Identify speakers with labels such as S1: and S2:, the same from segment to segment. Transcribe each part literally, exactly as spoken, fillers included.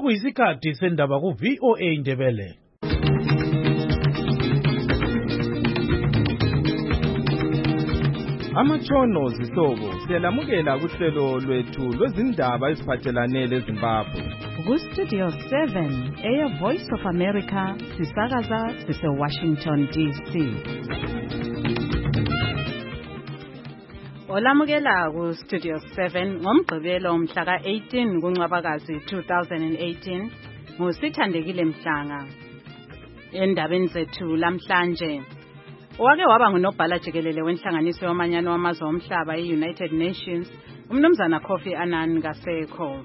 S1: sekuyisikhathi sendaba ku V O A Ndebele.
S2: Amatshono zihlobo siyalamukela kuhlelo lwethu lwezindaba eziphathelane leZimbabwe.
S3: Ku Studio seven, Air Voice of America, sisakaza sise Washington D C. Olamukela ku Studio seven ngomgqibelo umhla ka eighteen kuNcwabakazi two thousand eighteen. Ngusithandekile Mhlanga. Endabeni zethu lamhlanje, Owake waba ngunobhala jikelele wenhlanganiso yomanyano wamazwe omhlaba i-United Nations, umnumzana Kofi Annan kasekho.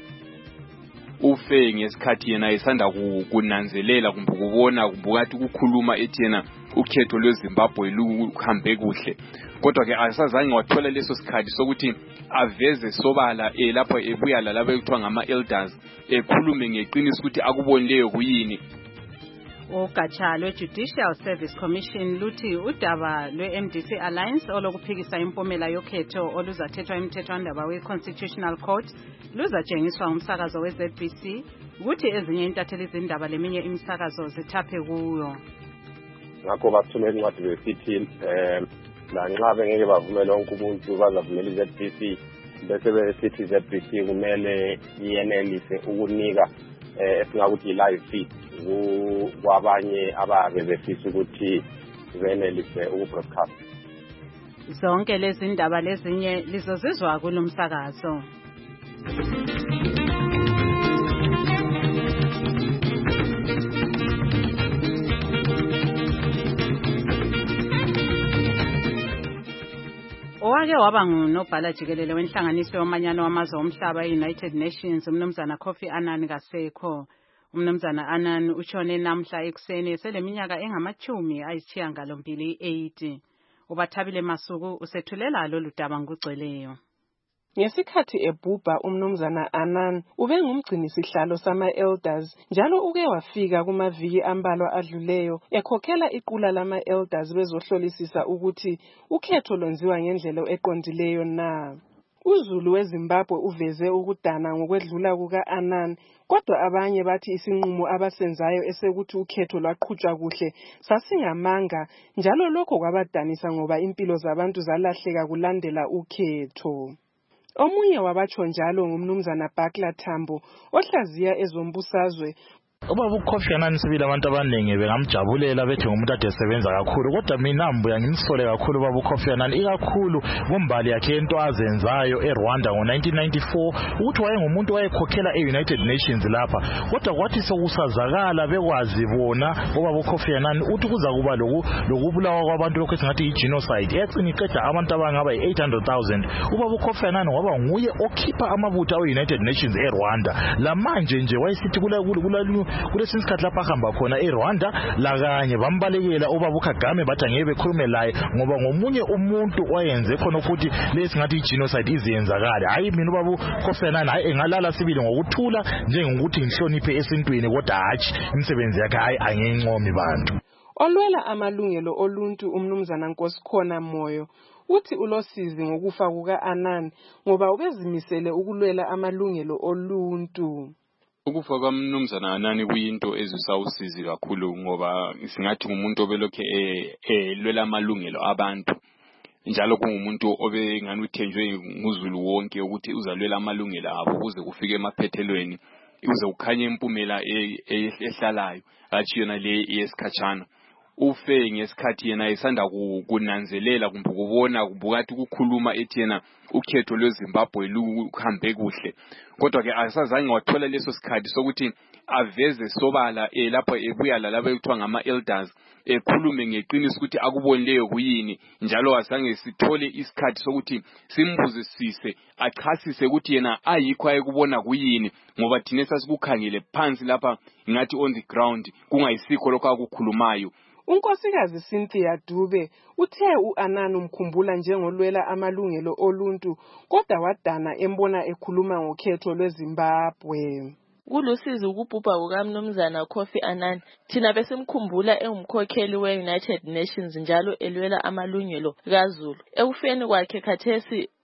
S4: Ufe ngesikhathi yena esanda kunanzelela kumbe kubona kumbukathi ukukhuluma ethi yena ukhetho lweZimbabwe luhambe kuhle. Kodwa ke asazange wathola leso sikhathi sokuthi aveze sobala elapho ebuya lalabo ekuthiwa ngama elders ekhulume ngeqiniso ukuthi akubonileyo kuyini.
S3: Ugatsha lwe-Judicial Service Commission luthi udaba lwe-M D C Alliance olokuphikisa impumela yokhetho oluzathethwa emthethwandaba we-Constitutional Court luzatshengiswa umsakazo we-Z B C ukuthi ezinye intatheli izindaba leminye imisakazo zithaphe kuyo.
S5: Ngakho bathumela incwadi besithi um lanxa bengeke bavumela wonke umuntu bazavumela i-Z B C bese besithi i-Z B C kumele iyenelise ukunika esingakuthi i-live feed kwabanye ababe befisa ukuthi benelise ukubroadcast.
S3: Zonke lezi ndaba lezinye lizozizwa kulomsakazo. Owake waba ngunobhala jikelele wenhlanganiso yomanyano wamazwe omhlaba e-United Nations, umnumzana Kofi Annan kasekho. Umnumzana Annan utshone namhla ekuseni seleminyaka engamachumi ayisishiyagalombili eighty. Ubathabile Masuku usethulela lolu daba ngugcweleyo.
S6: Ngesikhathi ebhubha umnumzana Annan ube ngumgcini sihlalo sama elders njalo uke wafika kumaviki ambalwa adluleyo ekhokhela iqula lama elders bezohlolisisa ukuthi ukhetho lonziwa ngendlela eqondileyo na. UZulu weZimbabwe uveze ukudana ngokwedlula kuka Annan, kodwa abanye bathi isinqumo abasenzayo esekuthi ukhetho lwaqhutshwa kuhle sasingamanga, njalo lokho kwabadanisa ngoba impilo zabantu zalahleka kulandela ukhetho. Omunye wabatsho njalo ngumnumzana Bakla Tambo ohlaziya ezombusazwe.
S7: Ubaba uKofi Annan sibili abantu abaningi bengamjabulela bethi ngumuntu ade sebenza kakhulu, kodwa mina mbuya ngimsole kakhulu ubaba uKofi Annan ikakhulu kumbali yakhe into azenzayo eRwanda ngo nineteen ninety-four ukuthi wayengumuntu wayekhokhela e-United Nations lapha, kodwa kwathi sokusazakala bekwazi bona ubaba uKofi Annan uthi kuza kuba lokubulawa kwabantu lokho esingathi i-genocide yacina iqeda abantu abangaba eight hundred thousand. Ubaba uKofi Annan waba nguye okhipha amabutho awe-United Nations eRwanda. La manje nje wayesithi kula kula kulesi sikhathi lapha hamba khona eRwanda lakanye bambalekela ubaba uKagame bathi ngeke bekhulume laye ngoba ngomunye umuntu oyenze khona ukuthi lesi ngathi i-genocide iziyenzakala. Hayi mina ubaba uKofi Annan hayi engalala sibili ngokuthula njengokuthi ngihloniphe esintwini, kodwa hatshi imisebenzi yakhe hayi angencomi bantu.
S6: Olwela amalungelo oluntu umnumzana Nkosikhona Moyo uthi ulosizi ngokufa kuka Annan ngoba ubezimisele ukulwela amalungelo oluntu.
S4: Ukufa kwamnumzana Annan kuyinto ezisawusizi kakhulu ngoba singathi umuntu obelokhe elwela amalungelo abantu, njalo kungumuntu obengani uthenjwe nguzulu wonke ukuthi uzalwela amalungelo abo ukuze kufike emaphethelweni, uze ukhanye impumela ehlalayo athi yona le yesikhatshana. Ufe ngesikhathi yena esanda kunanzelela kumbe kubona kumbukathi ukukhuluma ethi yena ukhetho lweZimbabwe luhambe kuhle. Kodwa ke asazange wathola leso sikhathi sokuthi aveze sobala elapho ebuya lalabo ekuthiwa ngama elders ekhulume ngeqiniso ukuthi akubonileyo kuyini, njalo asange sithole isikhathi sokuthi simbuzisise achasise ukuthi yena ayikho ayekubona kuyini, ngoba thina sasikukhangele phansi lapha ngathi on the ground kungayisikho lokho akukhulumayo.
S6: Unkosikazi Cynthia Dube uthe uAnnan umkhumbula njengolwela amalungelo oluntu, kodwa wadana embona ekhuluma ngokhetho lweZimbabwe.
S8: Kulusizi ukubhubha kukaMnumzana Kofi Annan. Thina besimkhumbula engumkhokheli we-United Nations njalo elwela amalungelo kaZulu. Ekufeni kwakhe khathesi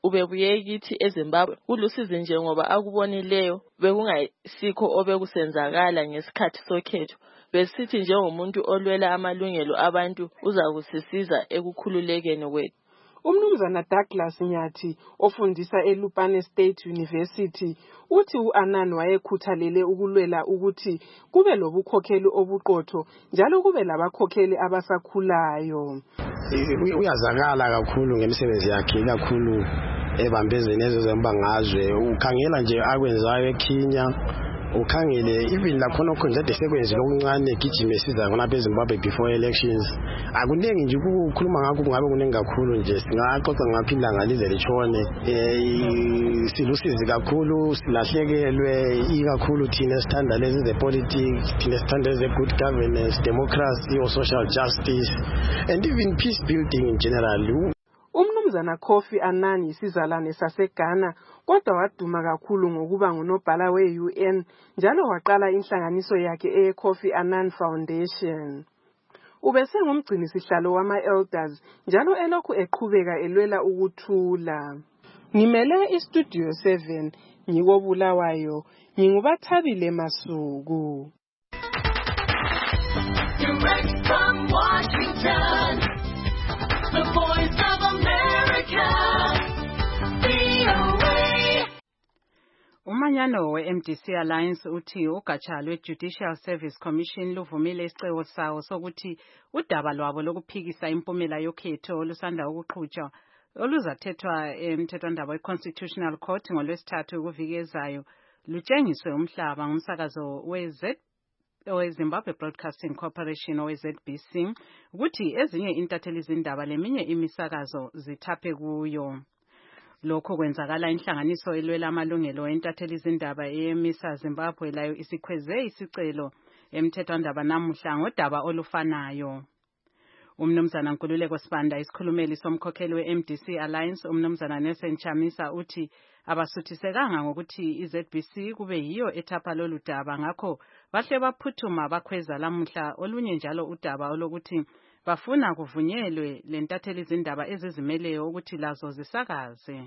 S8: ubebuye kithi eZimbabwe kulusizi nje ngoba akubonileyo bekungayisikho obekusenzakala ngesikhathi sokhetho. Besithi njengomuntu olwela amalungelo abantu uzakusisiza ekukhululekeni kwethu.
S6: Umnumzana Douglas Nyathi ofundisa eLupane State University uthi uAnnan wayekhuthalele ukulwela ukuthi kube lobukhokheli obuqotho njalo kube labakhokheli abasakhulayo.
S9: Uyazakala kakhulu ngemisebenzi yakhe kakhulu ebambezweni ezezembangazwe ukhangela nje akwenzayo eKenya ukhangele even lakhona khona nje sekwenzile okuncane gijime siza ngona beZimbabwe before elections akuningi nje ukukhuluma ngakho kungabe kuningi kakhulu nje singaxoxa ngakho ilanga lize litshone eh silusizi kakhulu silahlekelwe ikakhulu thina sithanda lezi ze politics thina sithanda ze good governance democracy or social justice and even peace building in general.
S6: Umnumzana Kofi Annan isizalwane saseGhana kodwa waduma kakhulu ngokuba ngunobhala we-U N njalo waqala inhlanganiso yakhe eyeKofi Annan Foundation. Ubese ngumgcini sihlalo wama-elders njalo elokhu eqhubeka elwela ukuthula. Ngimele iStudio seven ngikobulawayo ngingubathabile Masuku.
S10: Direct from Washington, the voice of America, V O A.
S3: Umanyano we-M D C Alliance uthi ugatsha lwe-Judicial Service Commission luvumile isicelo sawo sokuthi udaba lwabo lokuphikisa impumela yokhetho olusanda ukuqhutshwa oluzathethwa emthethwandaba we-Constitutional Court ngolwesithathu kuvikezayo lutshengiswe umhlaba ngumsakazo we-Z we-Zimbabwe Broadcasting Corporation we-Z B C ukuthi ezinye intatheli zindaba leminye imisakazo zithaphe kuyo. Lokho kwenzakala inhlanganiso elwela amalungelo entatheli zindaba eyemisa Zimbabwe layo isikhweze isicelo emthethwandaba namuhla ngodaba olufanayo. Umnumzana Nkululeko Sibanda isikhulumeli somkhokheli we-M D C Alliance umnumzana Nelson Chamisa uthi abasuthisekanga ngokuthi i-Z B C kube yiyo ethapha lolu daba ngakho bahle baphuthuma bakhweza lamuhla olunye njalo udaba olokuthi bafuna kuvunyelwe lentatheli izindaba ezizimeleyo ukuthi lazo zisakaze.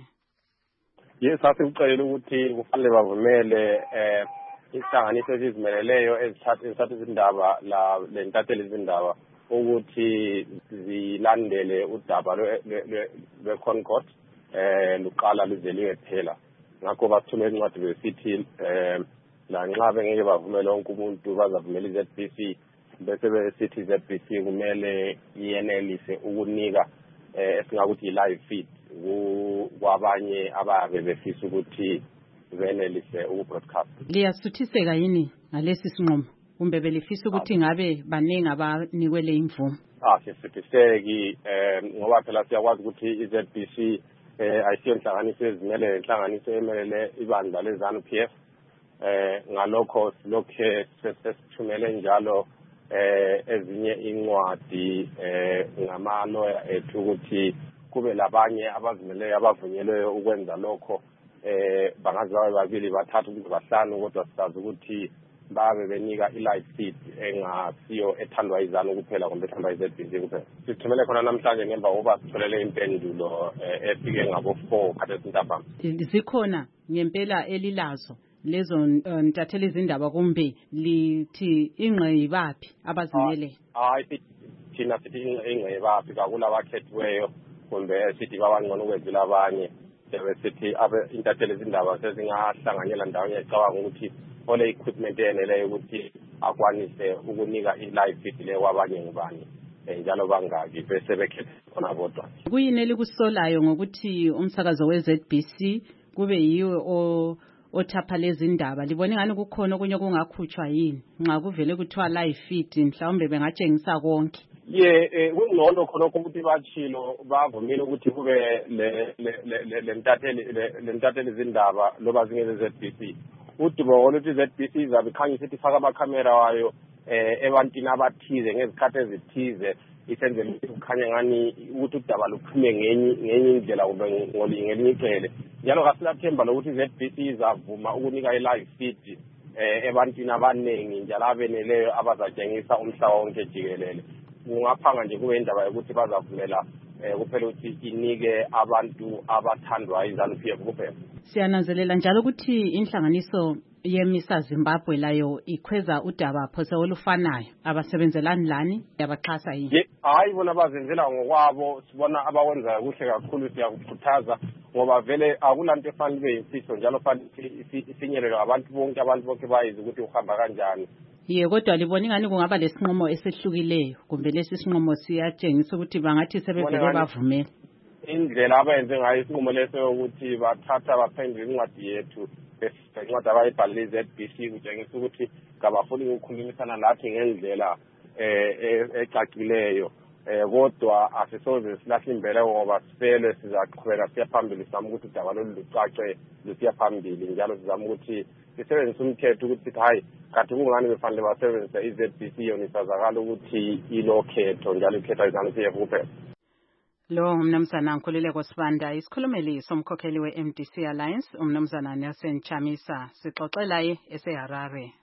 S5: Yes, asikucela ukuthi kufanele bavumele eh inhlanganiso ezizimeleleyo ezithatha izindaba la lentatheli izindaba ukuthi zilandele udaba lwe-Concord eh luqala luzeliwe phela. Ngakho bathumela incwadi besithi eh la nxa bengeke bavumele wonke umuntu bazavumela i-Z B C bese besithi i-Z B C kumele yenelise ukunika eh esingakuthi i-live feed kwabanye ababe befisa ukuthi benelise ukubroadcast.
S3: Liyasuthiseka yini ngalesi sinqumo kumbe belifisa ukuthi ngabe baningi abanikwe le imvumo?
S5: Ah sisuthiseki eh ngoba phela siyakwazi ukuthi i-Z B C eh ayisiyo inhlanganiso ezimele inhlanganiso emelele ibandla lezanu P F eh ngalokho silokhe sesithumele njalo eh ezinye incwadi eh ngama lawyer ethu ukuthi kube labanye abazimeleyo abavunyelweyo ukwenza lokho eh bangaze babe babili bathathu kumbe bahlanu kodwa sisazi ukuthi babe benika i-live feed engasiyo ethandwa izanu kuphela kumbe ethandwa i-Z B C kuphela. Sithumele khona namhlanje ngemva kokuba sitholele impendulo efike ngabo four khathi sintambama.
S3: Zikhona ngempela elilazo lezo ntatheli izindaba kumbe lithi ingqeyibaphi abazimele?
S5: Hayi thina sithi ingqeyibaphi kakulabakhethiweyo kumbe sithi babangcono kwedlula abanye sithi abe intatheli izindaba sezingahlanganyela ndawonye ecabanga ukuthi ole equipment eneleyo ukuthi akwanise ukunika i-live feed le kwabanye ngubani njalo bangaki bese bekhetha khona bodwa.
S3: Kuyini elikusolayo ngokuthi umsakazo we-Z B C kube yiwo o othapha lezi indaba? Libone ngani kukhona okunye kungakhutshwa yini nxa kuvele kuthiwa live feed mhlawumbe bengatshengisa konke?
S5: Ye eh kungcono khona ukuthi bachilo bavumile ukuthi kube le le ntatheli le ntatheli izindaba loba zingeze Z B C. Udubo oluthi Z B C izabe ikhanyisa ukuthi ifaka amakhamera wayo eh ebantwini abathize ngezikhathi ezithize isenzele ukukhanya ngani ukuthi udaba luphume ngenye ngenye indlela kumbe ngolingelinye icele. Njalo kasilathemba lokuthi Z B C izavuma ukunika i-live feed eh ebantwini abaningi njalo abeneleyo abazatshengisa umhlaba wonke jikelele. Kungaphanga nje kube indaba yokuthi bazavumela eh kuphela ukuthi inike abantu abathandwa iZANU-P F kuphela.
S3: Siyananzelela njalo ukuthi inhlanganiso yeMisa Zimbabwe layo ikhweza udaba phose olufanayo abasebenzelani lani yabaxhasa yini?
S5: Hayi bona bazenzela ngokwabo sibona abakwenza kuhle kakhulu siyakukhuthaza ngoba vele akulanto efanele ibe yimfihlo njalo fanele ifinyelele abantu bonke abantu bonke bayizi ukuthi uhamba kanjani.
S3: Ye kodwa libona ingani kungaba lesinqumo esehlukileyo kumbe lesi sinqumo siyatshengisa ukuthi bangathi sebevele bavumela
S5: indlela abayenze ngayo isinqumo leso ukuthi bathatha baphendula incwadi yethu incwadi abayibhalile Z B C kutshengisa ukuthi ngabafuni ukukhulumisana nathi ngendlela eh ecacileyo eh kodwa asisoze silahle imbele ngoba sifele sizaqhubeka siya phambili sami ukuthi udaba lolu lucace lusiya phambili njalo sizama ukuthi sisebenzise umthetho ukuthi hayi kanti kungani befanele basebenzise i-Z B C yona isazakala ukuthi ilokhetho njalo ikhetha iZANU-P F kuphela.
S3: Lo umnumzana Nkululeko Sibanda isikhulumeli somkhokheli we-M D C Alliance umnumzana Nelson Chamisa sixoxela eseHarare.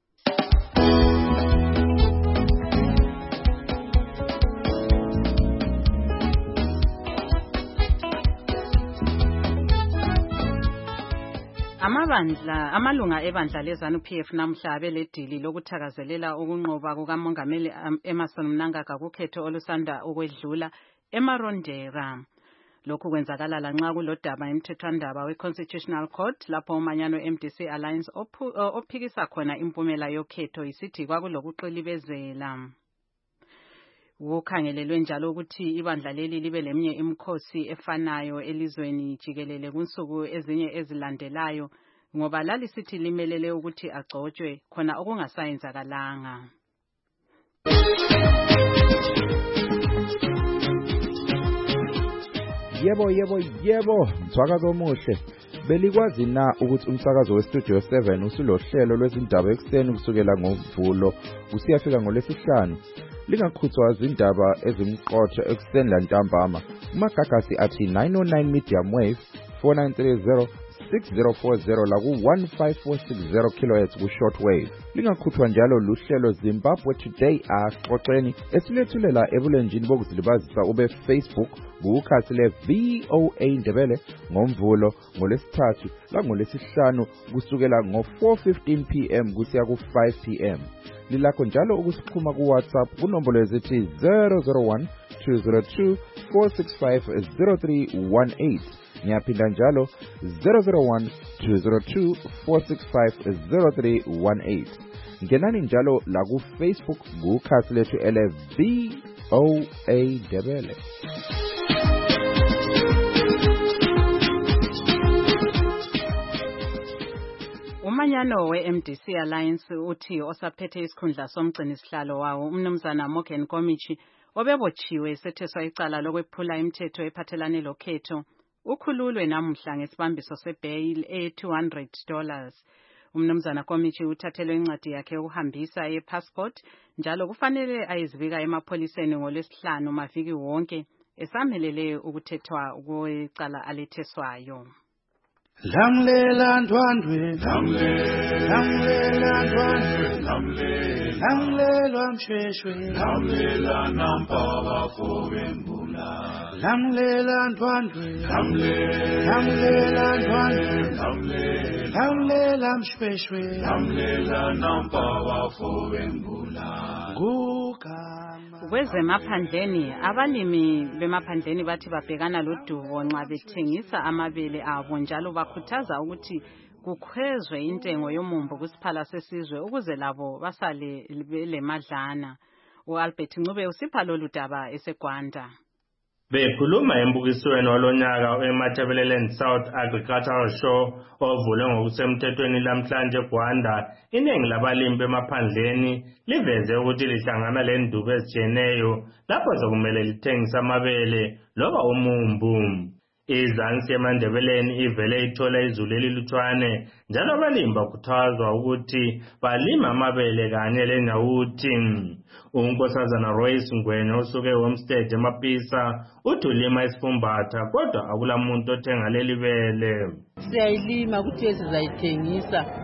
S3: Amabandla amalunga ebandla leZANU-P F namhla beledili lokuthakazelela ukunqoba kukaMongameli Emmerson Mnangagwa kukhetho olusanda ukwedlula eMarondera. Lokhu kwenzakala lanxa kulodaba emthethwandaba we-Constitutional Court lapho umanyano M D C Alliance ophikisa khona impumela yokhetho isithi kwakulokuqilibezela. Ukhangelelwe njalo ukuthi ibandla leli libe leminye imikhosi efanayo elizweni jikelele kunsuku ezinye ezilandelayo ngoba lalisithi limelele ukuthi agcotshwe khona okungasayenzakalanga.
S2: Yebo yebo yebo mthwakazo omuhle belikwazi na ukuthi umsakazo weStudio seven usulohlelo lwezindaba ekseni kusukela ngoMvulo usiyafika ngolesihlanu lingakhuthwa izindaba ezimqotho ekseni lantambama umagagasi athi nine oh nine medium wave four nine three zero six zero four zero la ku one five four six zero kilohertz ku shortwave lingakhuthwa njalo luhlelo Zimbabwe Today axoxeni esilethulela ebulenjini bokuzilibazisa ube Facebook kukhasi le V O A Ndebele ngoMvulo ngolesithathu la ngolesihlanu kusukela ngo four fifteen p m kusiya ku five p m lilakho njalo ukusikhuma ku WhatsApp kunombolo ezithi zero zero one two zero two four six five zero three one eight ngiyaphinda njalo zero zero one two zero two four six five zero three one eight ngenani njalo la ku Facebook kukhasi lethu ele V O A Ndebele.
S3: Umanyano we-M D C Alliance uthi osaphethe isikhundla somgcini sihlalo wawo umnumzana Morgan Komichi obebotshiwe setheswa icala lokwephula imithetho ephathelane lokhetho ukhululwe namuhla ngesibambiso sebail e two hundred dollars. Umnumzana Komichi uthathelwe incwadi yakhe ukuhambisa ye-passport njalo kufanele ayizibika emapholiseni ngolwesihlanu maviki wonke esamelele ukuthethwa kwecala aletheswayo.
S1: Lamlela ndwandwe lamlela ndwandwe lamlela mshweshwe lamlela nampaba fowembula lamlela ndwandwe lamlela ndwandwe lamlela mshweshwe lamlela nampaba fowembula ngugama.
S3: Kwezemaphandleni abalimi bemaphandleni bathi babhekana lodubo nxa bethengisa amabele abo njalo bakhuthaza ukuthi kukhwezwe intengo yomumbo kusiphala sesizwe ukuze labo basale belemadlana. uAlbert Ncube usipha lolu daba eseGwanda.
S11: Bekhuluma embukisweni walonyaka eMatabeleland South Agricultural Show ovule ngokusemthethweni lamhlanje eGwanda, iningi labalimi bemaphandleni liveze ukuthi lihlangana lendubo ezijeneyo lapho sokumele lithengisa amabele loba umumbu. Izansi eMandebeleni ivele ithola izulu elilutshwane njalo abalimi bakhuthazwa ukuthi balima amabele kanye lenyawuthi. Unkosazana Royce Ngwenya osuke eHomestead eMapisa uthi ulima isifumbatha kodwa akula muntu othenga leli bele.
S12: Siyayilima ukuthi sizayithengisa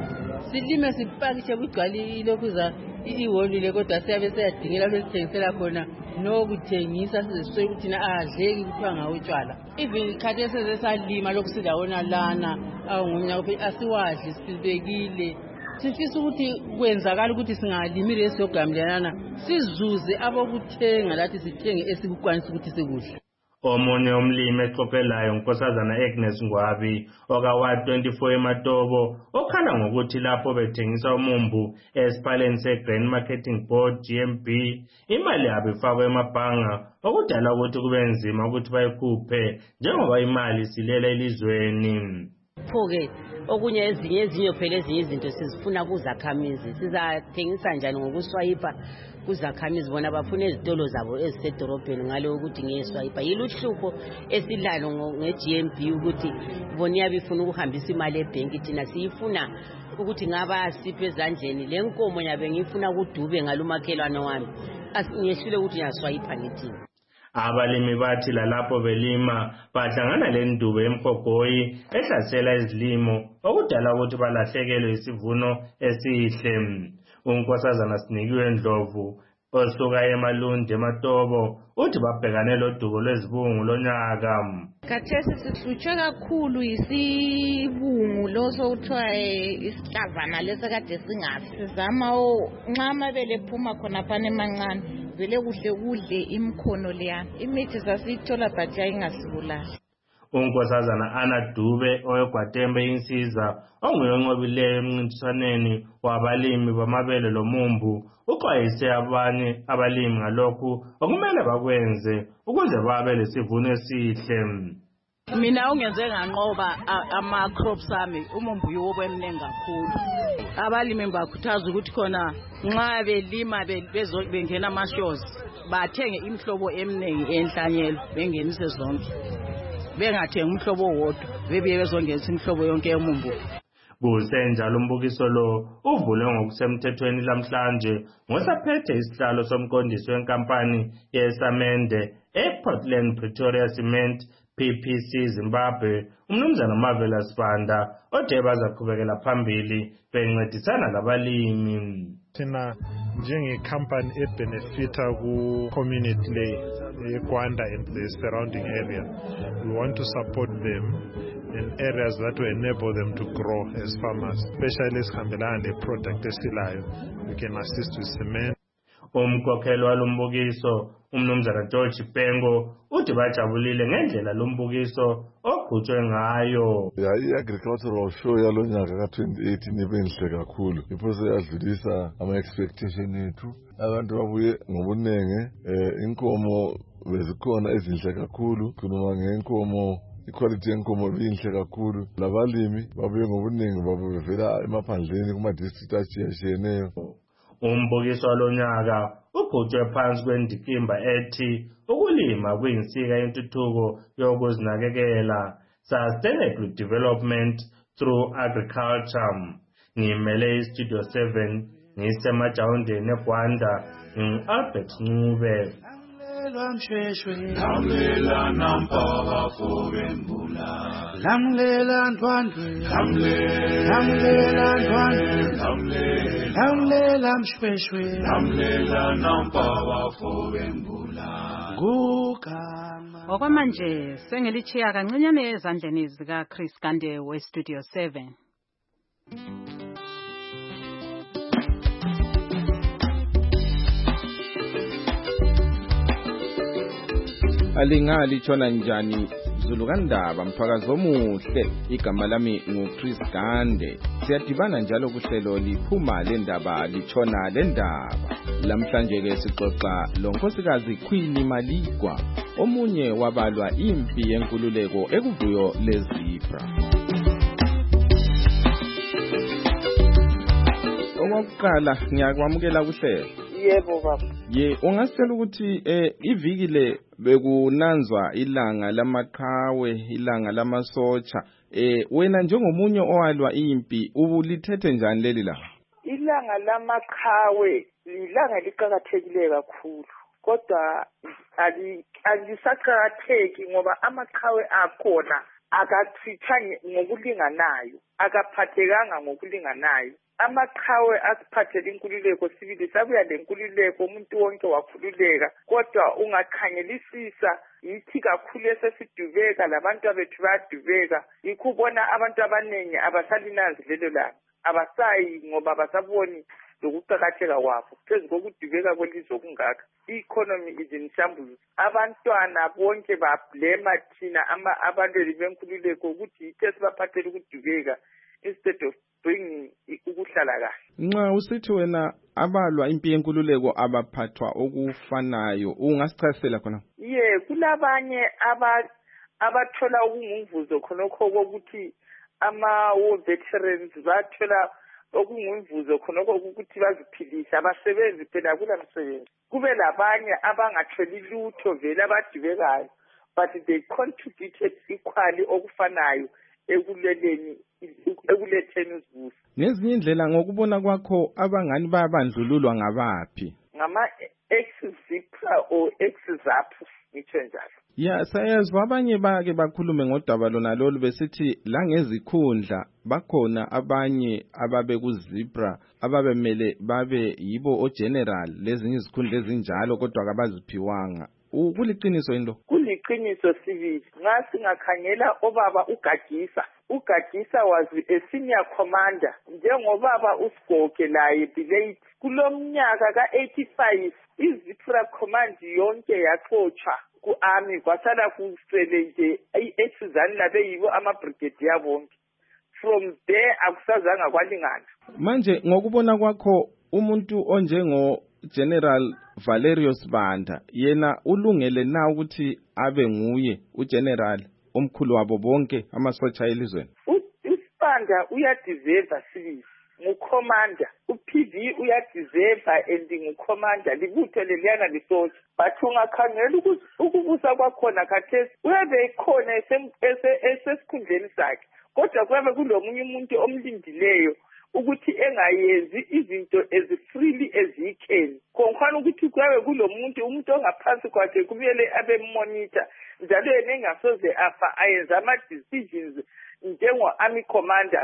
S12: silime sipakishe kugcwali lokhuza iwolile kodwa siyabe siyadingela lesithengisela khona nokuthengisa sizwe ukuthi thina adleki kuthiwa ngawutshwala even khathi esesalima lokhu sidawona lana awungumnyaka asiwadli sibekile sifisa ukuthi kwenzakala ukuthi singalimi lesogamlelana sizuze abokuthenga lathi sithenge esikukwanisa ukuthi sikudle.
S11: Omunye umlimi exoxelayo uNkosazana Agnes Ngwabi okawa twenty-four eMatobo okhala ngokuthi lapho bethengisa umumbu esiphaleni seGrain Marketing Board G M B imali yabo ifakwe emabhanga okudala ukuthi kube nzima ukuthi bayikhuphe njengoba imali silela elizweni.
S13: Phoke okunye ezinye ezinye phela ezinye izinto sizifuna kuzakhamizi sizathengisa njani ngokuswayipa kuzakhamizi bona bafuna izitolo zabo ezisedorobheni ngale ukuthi ngeswayipa yiluhlupho esilalo nge-G M B ukuthi bona yabifuna ukuhambisa imali ebhenki thina siyifuna ukuthi ngaba siphe ezandleni lenkomo yabe ngifuna ukudube ngalumakhelwana wami ngehlule ukuthi yaswayipa ngithini.
S11: Abalimi bathi lalapho belima bahlangana lendube emhogoyi ehlasela izilimo okudala ukuthi balahlekelwe isivuno esihle. uNkosazana Sinikiwe Ndlovu osuka eMalundi eMatobo uthi babhekane lodubo lwezibungu lonyaka.
S14: Khathesi sihlutshwe kakhulu isibungu loso kuthiwa isihlavana lesekade singafi sizama nxa amabele ephuma khona phana emancane vele kuhle kudle imkhono leya imithi sasiyithola but yayingasibulali.
S11: uNkosazana Ana Dube oyegwatembe insiza onguye onqobileyo emncintiswaneni wabalimi bamabele lomumbu uxwayise abanye abalimi ngalokhu okumele bakwenze ukuze babe lesivuno esihle.
S15: Mina ungenze nganqoba ama crops ami umumbu yobo emnengi kakhulu. Abalimi bakhuthaza ukuthi khona nxa belima bezobengena amashows bathenge imhlobo emnengi enhlanyelo bengenise zonke. Bengathenga umhlobo wodwa bebiye bezongenisa imhlobo yonke yomumbu.
S11: Kusenjalo umbukiso lo uvule ngokusemthethweni lamhlanje ngosaphethe isihlalo somqondisi wenkampani yesamende ePortland Pretoria Cement P P C Zimbabwe umnumzana Marvelous Banda othe bazaqhubekela phambili bencedisana labalimi.
S16: Thina njengekhampani ebenefita ku community le eGwanda and the surrounding area, we want to support them in areas that will enable them to grow as farmers, especially esihambelana le product esilayo. We can assist with cement.
S11: Umkhokheli walombukiso umnumzana George Pengo uthi bajabulile ngendlela lombukiso ogqutshwe ngayo.
S17: Ya i-agricultural show yalonyaka ka twenty eighteen ibenhle kakhulu ipho yadlulisa ama expectation ethu abantu babuye ngobunenge eh inkomo bezikhona ezinhle kakhulu kunoma ngenkomo iquality yenkomo inhle kakhulu labalimi babuye ngobunenge babuvela emaphandleni kuma district atshiyeneyo.
S11: Umbukiso walonyaka ugqutshwe phansi kwendikimba ethi ukulima kuyinsika yentuthuko yokuzinakekela sustainable development through agriculture. Ngimele iStudio seven ngisemajawundeni eGwanda ngi-Albert Ncube.
S1: Lamlela nampaba fobembula Lamlela ndwandwe Lamlela ndwandwe Lamlela mshweshwe Lamlela nampaba fobembula Gukama.
S3: Okwamanje sengelichiya kancinyane ezandleni zika Chris Gande we Studio seven.
S2: Alingali tshona njani Zulukandaba mphakazi omuhle igama lami nguChris Gande siyadibana njalo kuhlelo liphuma lendaba litshona lendaba lamhlanje ke sixoxa lonkosikazi Queen Maligwa omunye wabalwa impi yenkululeko ekuvuyo lezibra. Okokuqala ngiyakwamukela kuhlelo.
S18: Yebo baba.
S2: Ye ungasitshela ukuthi eh iviki le bekunanzwa ilanga lamaqhawe ilanga lamasotsha eh wena njengomunye owalwa impi ubulithethe njani leli la?
S18: Ilanga lamaqhawe ilanga liqhakathekile kakhulu kodwa alisaqhakatheki ngoba amaqhawe akhona akathithanye ngokulinganayo akaphathekanga ngokulinganayo amaqhawe asiphathele inkululeko sibili sabuya lenkululeko umuntu wonke wakhululeka kodwa ungakhangelisisa yithi kakhulu esesidubeka labantu abethu bayadubeka yikho ubona abantu abaningi abasalinazi lelo langa abasayi ngoba basaboni lokuqakatheka kwabo phezu kokudubeka kwelizwe okungaka i-economy is in shambles abantwana bonke bablema thina abalweli benkululeko ukuthi yithe sibaphathele ukudubeka instead of bringing ukuhlala kahle.
S2: Nxa usithi wena abalwa impi yenkululeko abaphathwa okufanayo ungasichasela khona?
S18: Ye kulabanye aba abathola ukungumvuzo khonokho kokuthi ama war veterans bathola okungumvuzo khonokho ukuthi baziphilisha abasebenzi phela kula msebenzi. Kube labanye abangatholi lutho vele abadibekayo but they contributed equally okufanayo ekuleleni ekuletheni usibuso.
S2: Ngezinye indlela ngokubona kwakho abangani bayabandlululwa ngabaphi?
S18: Ngama ex-Zipra or ex-Zap ngitsho njalo.
S2: Ya sayezwa abanye bake bakhulume ngodaba lona lolu besithi la ngezikhundla bakhona abanye ababe kuZipra ababemele babe yibo o general lezinye izikhundla ezinjalo kodwa akabaziphiwanga. Kuliqiniso into?
S18: Kuliqiniso sibili. Ngasi ngakhangela obaba uGagisa. uGagisa was a senior commander njengobaba uSigoge laye Bilate. Kulomnyaka ka eighty-five iZipra command yonke yaxotsha ku-army kwasala kusele nje i-exizani labe yibo ama-brigadier bonke. From there akusazanga kwalingana.
S2: Manje ngokubona kwakho umuntu onjengo General Valerius Banda yena ulungele na ukuthi abe nguye ugeneral omkhulu wabo bonke amasotsha elizweni?
S18: uSibanda uyadeserve sibili ngucommander, uP V uyadeserve and ngucommander libutho leliyana lisotsha but ungakhangela ukubusa kwakhona khathesi uyabe ekhona esesikhundleni sakhe kodwa kuyabe kulomunye umuntu omlindileyo ukuthi engayenzi izinto as freely as he can. Konkhana ukuthi kuyabe kulomuntu umuntu ongaphansi kwakhe kumele abe monitor njalo yena engasoze afa ayenza ama decisions njengo army commander.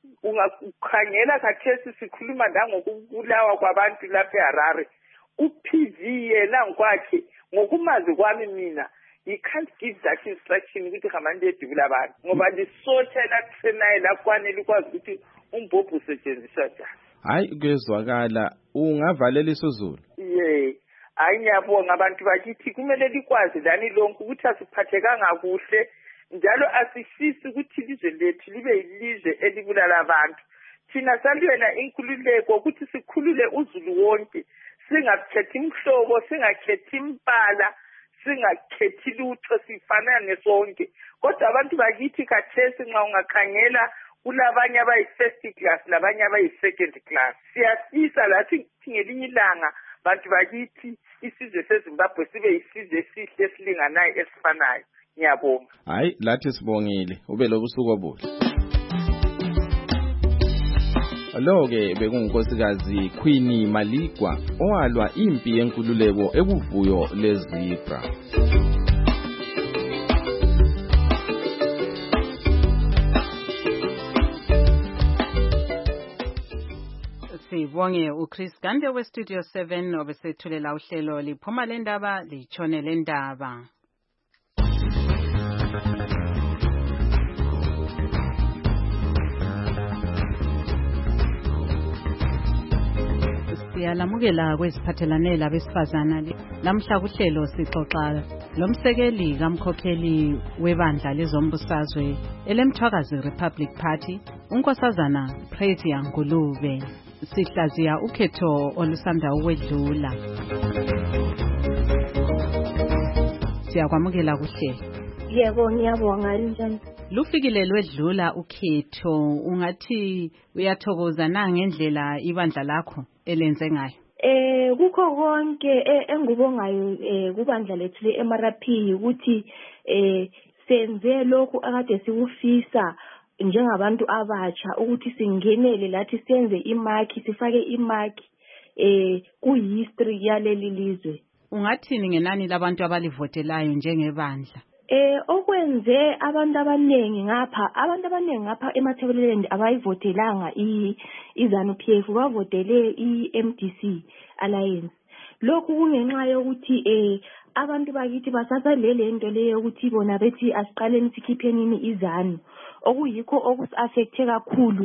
S18: Ungakhangela khathesi sikhuluma ngokubulawa kwabantu lapha eHarare. uP V yena ngokwakhe ngokumazi kwami mina he can't give that instruction ukuthi hamande edubula abantu ngoba lisothe lakusenayo lakwanele ukwazi ukuthi umbhobho usetshenziswa njani.
S2: Hayi kuyezwakala ungavalela isizulu.
S18: Ye hayi ngiyabonga abantu bakithi kumele likwazi lani lonke ukuthi asiphathekanga kuhle njalo asifisi ukuthi ilizwe lethu libe yilizwe elibulala abantu. Thina salwela inkululeko ukuthi sikhulule uzulu wonke singakhethi imhlobo singakhethi impala singakhethi lutho sifanana nesonke kodwa abantu bakithi khathesi nxa ungakhangela kulabanye abayi-first class labanye abayi-second class. Siyasisa lathi ngelinye ilanga bantu bakithi isizwe seZimbabwe sibe yisizwe esihle esilinganayo esifanayo. Ngiyabonga.
S2: Hayi lathi sibongile ube lobusuku obuhle. Lo ke bekungunkosikazi Queen Maligwa owalwa impi yenkululeko ekuvuyo leZipra.
S3: Sibonge uChris Gande we Studio seven obesethulela uhlelo liphuma lendaba lichone lendaba. Siyalamukela kweziphathelane labesifazana lamhla kuhlelo sixoxa lomsekeli kamkhokheli webandla lezombusazwe elemthwakazi Republic Party unkosazana Praise Ngulube. Sihlaziya ukhetho olusanda ukwedlula. Siyakwamukela kuhlelo.
S19: Yebo ngiyabonga njani.
S3: Lufikile lwedlula ukhetho ungathi uyathokoza na ngendlela ibandla lakho elenze ngayo?
S19: Eh kukho konke engubongayo eh kubandla lethu le M R P ukuthi eh senze lokhu akade sikufisa njengabantu abatsha ukuthi singenele lathi senze imaki sifake imaki eh ku history yaleli lizwe.
S3: Ungathini ngenani labantu abalivotelayo njengebandla?
S19: Eh okwenze abantu abaningi ngapha abantu abaningi ngapha eMatabeleland abayivotelanga i izanu P F bavotele i M D C Alliance. Lokhu kungenxa yokuthi eh abantu bakithi basasalele into leyo ukuthi bona bethi asiqaleni sikhiphenini izanu okuyikho okusaffecte kakhulu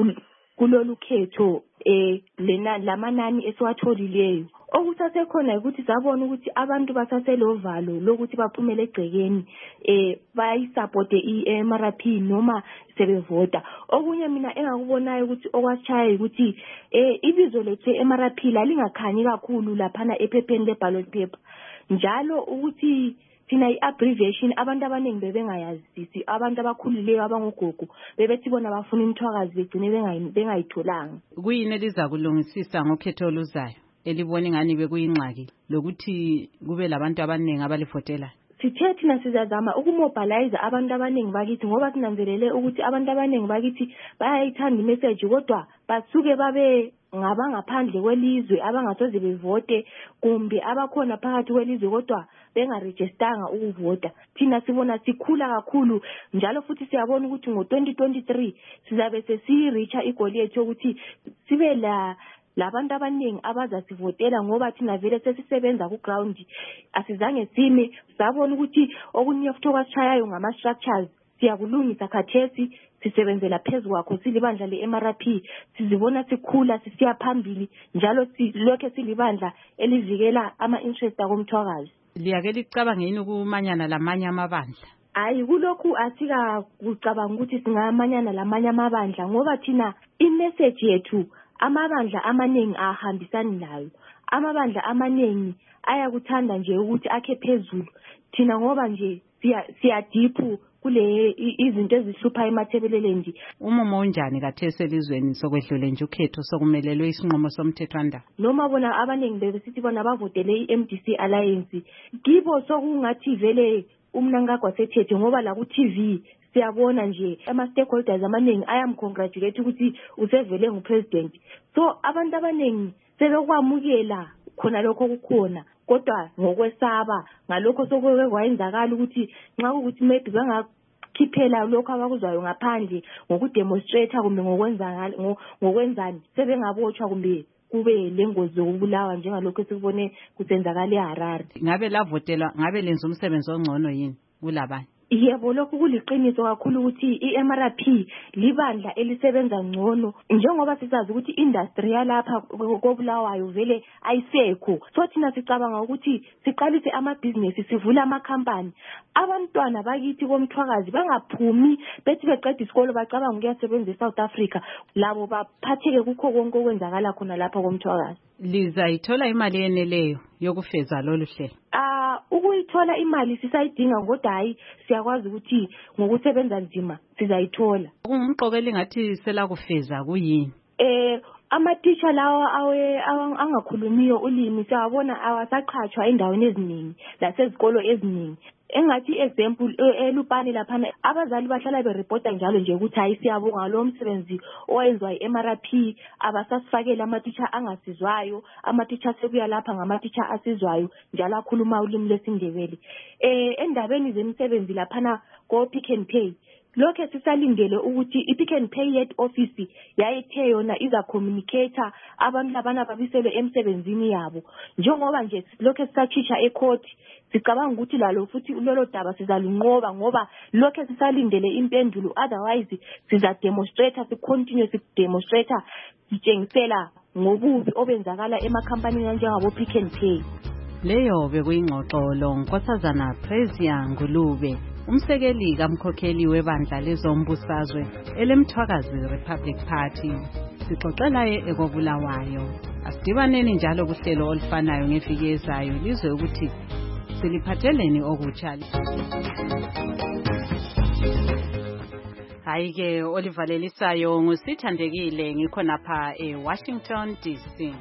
S19: kulolu khetho eh lena lamanani esiwatholileyo. Okusasekhona ukuthi sabona ukuthi abantu basaselovalo lokuthi baphumele egcekeni eh bayisupport i-M R P noma sebevota. Okunye mina engakubonayo ukuthi okwashaya ukuthi eh ibizo lethu e-M R P lalingakhanyi kakhulu laphana ephepheni le-ballot paper. Njalo ukuthi thina i-abbreviation abantu abaningi bebengayazisi, abantu abakhulileyo abangogogo bebethi bona bafuna imthwakazi begcine bengayitholanga.
S3: Kuyini eliza kulungisisa ngokhetho oluzayo elibona ngani bekuyingxaki lokuthi kube labantu abaningi abalivotela?
S19: Sithe thina sizazama ukumobilize abantu abaningi bakithi ngoba sinanzelele ukuthi abantu abaningi bakithi bayayithanda imessage kodwa basuke babe ngabangaphandle kwelizwe abangasoze bevote kumbe abakhona phakathi kwelizwe kodwa bengarejistanga ukuvota. Thina sibona sikhula kakhulu njalo futhi siyabona ukuthi ngo twenty twenty-three sizabe sesireacha igoli yethu ukuthi sibe la labantu abaningi abazasivotela ngoba thina vele sesisebenza ku ground asizange sime sabona ukuthi okunye futhi okwashayayo ngama structures siyakulungisa khathesi sisebenzela phezulu kwakho silibandla le-M R P sizibona sikhula sisiya phambili njalo silokho silibandla elivikela ama-interest akomthwakazi.
S3: Liyake licabanga yini ukumanyana lamanye amabandla?
S19: Hayi kulokhu asika kucabanga ukuthi singamanyana lamanye amabandla ngoba thina imessage yethu amabandla amaningi ahambisani nayo. Amabandla amaningi ayakuthanda nje ukuthi akhe phezulu. Thina ngoba nje siya siya deep kule izinto ezihlupha eMatabeleland.
S3: Umumo unjani kathese elizweni sokwedlule nje ukhetho sokumelelwe isinqumo somthethwandaba?
S19: Noma bona abaningi bebesithi bona bavotele i-M D C Alliance. Kibo sokungathi vele umnankagwa sethethe ngoba la ku T V siyabona nje ama stakeholders amaningi ayamcongratulate ukuthi usevele ngupresident. So abantu abaningi sebekwamukela khona lokho kukhona kodwa ngokwesaba ngalokho sokuke kwayenzakala ukuthi nxa ukuthi maybe bangakhiphela lokho abakuzwayo ngaphandle ngokudemonstrate kumbe ngokwenzakala ngokwenzani sebengabotshwa kumbe kube lengozi zokubulawa njengalokho esikubone kusenzakala eHarare.
S3: Ngabe lavotelwa ngabe lenza umsebenzi ongcono yini kulabanye?
S19: Yebo lokhu kuliqiniso kakhulu ukuthi i-M R P libandla elisebenza ngcono njengoba sisazi ukuthi industry yalapha koBulawayo vele ayisekho. So thina sicabanga ukuthi siqalise ama-business sivula ama-company. Abantwana bakithi komthwakazi bangaphumi bethi beqeda isikolo bacabanga ukuyasebenza eSouth Africa labo baphatheke kukho konke okwenzakala khona lapha komthwakazi.
S3: Liza ithola imali yeneleyo yokufeza lolu hlelo?
S19: Ah ukuyithola imali sisayidinga kodwa hayi siyakwazi ukuthi ngokusebenza nzima sizayithola.
S3: Kungumqokeli ngathi sela kufeza kuyini?
S19: Eh ama teacher lawa awe angakhulumiyo ulimi siyabona awasaqhatshwa endaweni eziningi lasezikolo eziningi. Engathi example eLupane lapha abazali bahlala bereporta njalo nje ukuthi hayi siyabonga lo msebenzi owenziwa i-M R P abasasifakela ama teacher angasizwayo ama teacher sekuya lapha ngama teacher asizwayo njalo akhuluma ulimi lwesiNdebele. Eh endabeni zemisebenzi lapha ko Pick n Pay lokho sisalindele ukuthi i-Pick n Pay head office yayithe yona iza communicator abantu labana babiselwe emsebenzini yabo njengoba nje lokho sisachisha ecourt sicabanga ukuthi lalo futhi lolo daba sizalunqoba ngoba lokho sisalindele impendulo otherwise siza demonstrate si continue si demonstrate sitshengisela ngobubi obenzakala emakhampani njengabo Pick n Pay.
S3: Leyo bekuyingxoxo lo Nkosazana Prezia Ngulube umsekeli kamkhokheli webandla lezombusazwe elemthwakazi Republic Party. Sixoxela ekobulawayo. Asidibaneni njalo kuhlelo olufanayo ngeviki ezayo lizwe ukuthi siliphatheleni okutsha. Hayi ke olivalelisayo ngusithandekile ngikhona pha eWashington D C.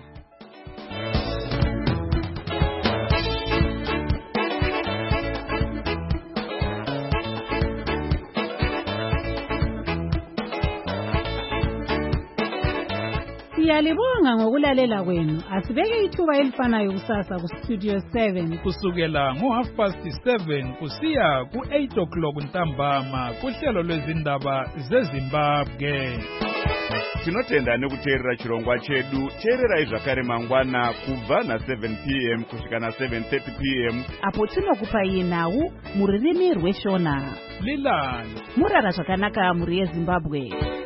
S20: Siyalibonga ngokulalela kwenu. Asibeke ithuba elifanayo kusasa ku Studio seven
S21: kusukela ngo half past seven kusiya ku eight o'clock ntambama kuhlelo lwezindaba zeZimbabwe.
S22: Tinotenda nekuteerera chirongwa chedu. Teererai zvakare mangwana kubva na seven p m kusvika na seven thirty p m
S23: apo tinokupai nhau muririmi rweshona.
S21: Lilani
S23: murara zvakanaka muri yeZimbabwe.